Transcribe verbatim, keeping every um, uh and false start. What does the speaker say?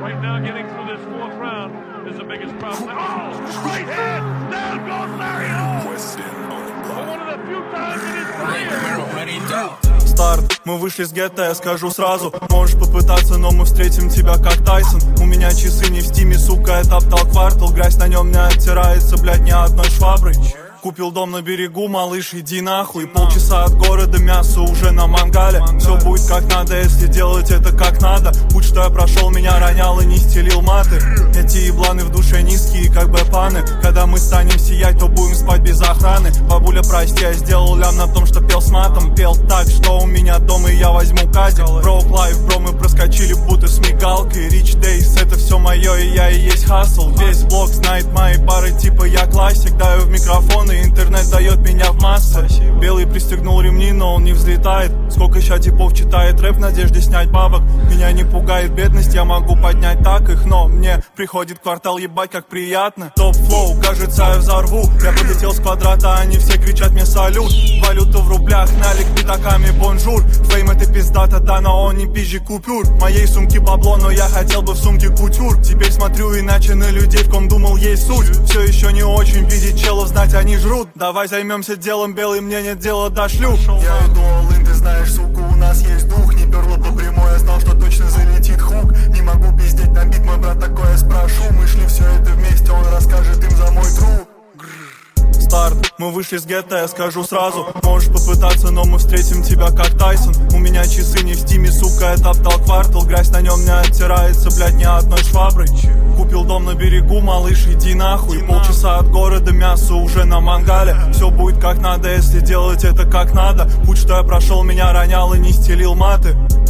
Right now, getting through this fourth round is the biggest problem. Oh, right hand! Down goes Larry Holmes! One of the few times in his career. Старт, мы вышли с гетто, я скажу сразу. Можешь попытаться, но мы встретим тебя как Тайсон. У меня часы не в стиме, сука, я топтал квартал. Грязь на нем не оттирается, блядь, ни одной шваброй. Купил дом на берегу, малыш, иди нахуй. Полчаса от города, мясо уже на мангале. Все будет как надо, если делать это как надо. Будь что я прошел, меня ронял и не стелил маты. Эти ебланы в душе низкие, как бэпаны. Когда мы станем сиять, то будем спать без охраны. Бабуля, прости, я сделал лям на том, что пел с матом. Пел так, что у меня дома и я возьму кадик. Broke life, бро, мы проскочили будто с мигалкой. Rich days, это все мое, и я и есть хасл. Весь блог знает мои пары, типа я классик. Даю в микрофон, и интернет дает меня в массы. Белый пристегнул ремни, но он не взлетает. Сколько ща типов читает рэп в надежде снять бабок. Меня не пугает бедность, я могу поднять так их. Но мне приходит квартал, ебать, как приятно. Топ-флоу, кажется, я взорву. Я подлетел с квадрата, они все кричат мне салют. Валюта в рублях, налик пятаками, бонжур. Фейм это пиздата, да, но он не пизжи купюр. В моей сумке бабло, но я хотел бы в сумке кутюр. Теперь смотрю иначе на людей, в ком думал есть суть. Все еще не очень видеть челов, знать они жрут. Давай займемся делом, белый, мне нет дела до шлюх. Я иду all in, ты знаешь, сука, у нас есть дух. Не перло по прямой, я знал, что точно залетит хук. Не могу пиздеть на бит, мой брат, такое я спрошу. Мы шли все это вместе, он расскажет им за мой труд. Старт, мы вышли с гетто, я скажу сразу. Можешь попытаться, но мы встретим тебя как Тайсон. У меня часы не в стиме, сука, я топтал квартал. Грязь на нем не оттирается, блядь, ни одной шваброй. Купил дом на берегу, малыш, иди нахуй. Полчаса от города, мясо уже на мангале. Все будет как надо, если делать это как надо. Будь что я прошел, меня ронял и не стелил маты.